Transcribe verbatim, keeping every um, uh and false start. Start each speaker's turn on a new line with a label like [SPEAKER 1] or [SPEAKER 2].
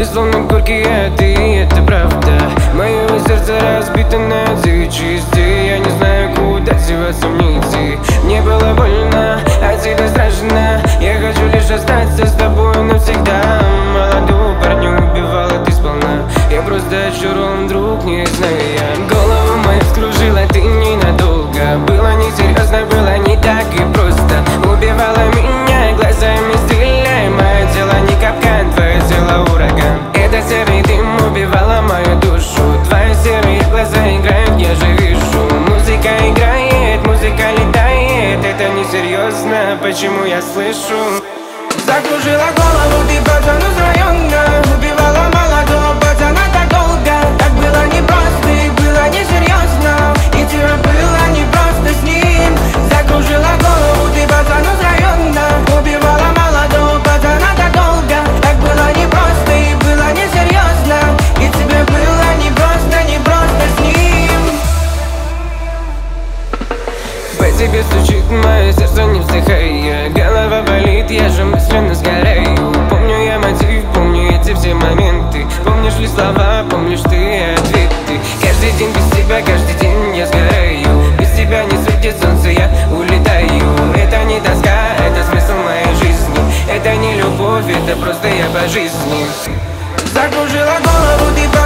[SPEAKER 1] словно горький яд, и это правда. Мое сердце разбито на две части. Я не знаю, куда деваться мне идти. Мне было больно, а тебе страшно. Я хочу лишь остаться с тобой навсегда. Молодого парня убивала ты сполна. Я просто очарован, друг, не знаю я. Голову мою вскружила ты ненадолго. Было несерьезно, было не так и просто. Убивала меня глазами, стреляй. Мое тело не капкан, твое тело ураган. Это серый дым убивала мою душу. Твои серые глаза играют, я же вижу. Музыка играет, музыка летает. Это несерьезно, почему я слышу?
[SPEAKER 2] Закружила голову, ты пацан из района. Убивала молодого пацана так долго. Так было непросто и было несерьезно. И тебе было непросто с ним. Закружила голову, ты пацан из района. Убивала молодого пацана так долго. Так было непросто и было несерьезно. И тебе было непросто, непросто с ним.
[SPEAKER 1] По тебе стучит мое сердце, не вздыхая. Голова болит, я же мысленно сгораю. Помню я мотив, помню эти все моменты. Помнишь ли слова, помнишь ты ответы. Каждый день без тебя, каждый день я сгораю. Без тебя не светит солнце, я улетаю. Это не тоска, это смысл моей жизни. Это не любовь, это просто я по жизни.
[SPEAKER 2] Закружила голову, ты